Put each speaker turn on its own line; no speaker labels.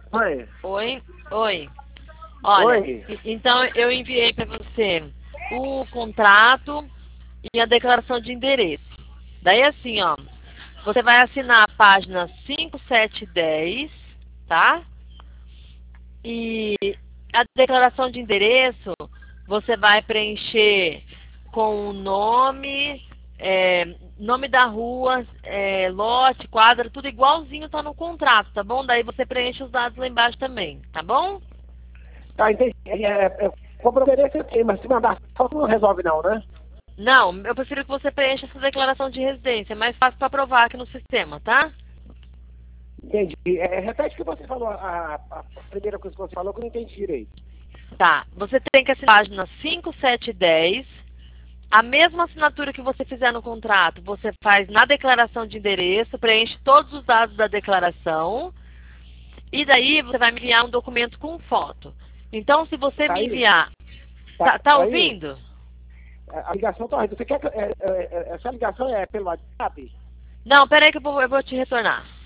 Oi.
Oi? Oi. Olha,
Oi.
então eu enviei para você o contrato e a declaração de endereço. Daí assim, ó, você vai assinar a página 5710, tá? E a declaração de endereço, você vai preencher com o nome, nome da rua, lote, quadra, tudo igualzinho tá no contrato, tá bom? Daí você preenche os dados lá embaixo também, tá bom?
Tá, entendi. Comprometer eu tenho, mas se mandar foto não resolve não, né?
Não, eu prefiro que você preencha essa declaração de residência, é mais fácil para aprovar aqui no sistema, tá?
Entendi. Repete o que você falou, a primeira coisa que você falou que eu não entendi direito.
Tá, você tem que assinar a página 5710. A mesma assinatura que você fizer no contrato, você faz na declaração de endereço, preenche todos os dados da declaração e daí você vai me enviar um documento com foto. Então, se você
Tá
me
aí?
enviar... Tá
Tá aí?
ouvindo?
A ligação tá aí. Você quer que essa ligação é pelo WhatsApp?
Não, peraí que eu vou te retornar.